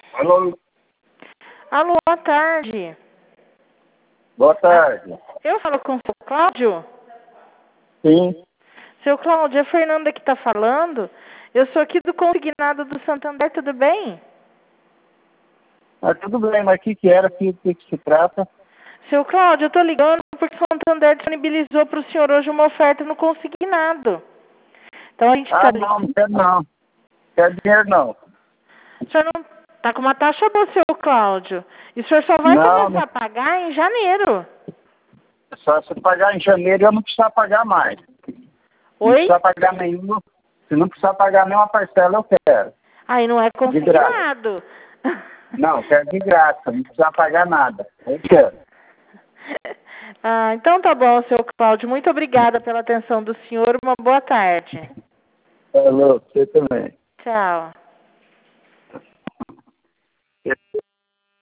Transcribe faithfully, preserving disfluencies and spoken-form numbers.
Alô? Alô, boa tarde. Boa tarde. Eu falo com o seu Cláudio? Sim. Seu Cláudio, é a Fernanda que está falando. Eu sou aqui do Consignado do Santander, tudo bem? Ah, tudo bem, mas o que, que era? O que, que, que se trata? Seu Cláudio, eu estou ligando porque o Santander disponibilizou para o senhor hoje uma oferta no Consignado. Então a gente está... Ah, não, não quero não. Não quero dinheiro não. O senhor não está com uma taxa boa, seu Cláudio. E o senhor só vai Não, começar não. a pagar em janeiro. Só se pagar em janeiro eu não precisar pagar mais. Não Oi? precisar pagar nenhuma. Se não precisar pagar nenhuma parcela, eu quero. Aí não é De graça. consignado. Não, quero de graça, não precisar pagar nada. Eu quero. Ah, então tá bom, seu Cláudio. Muito obrigada pela atenção do senhor. Uma boa tarde. Alô, você também. Tchau.